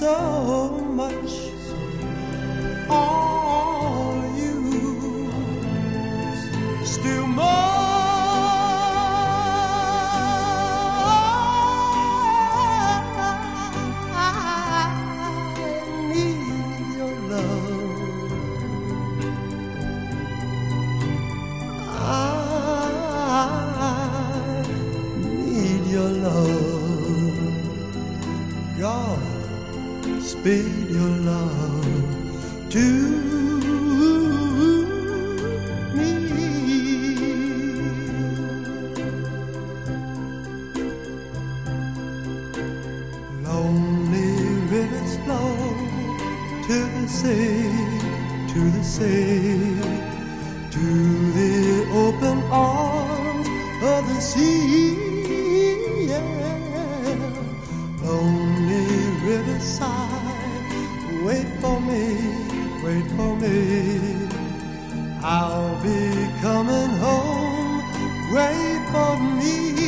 so much. All you still more. I need your love. I need your love. God, speed your love to me. Lonely rivers flow to the sea, to the sea, to the open arms of the sea. Yeah. Lonely riverside, wait for me, wait for me. I'll be coming home, wait for me.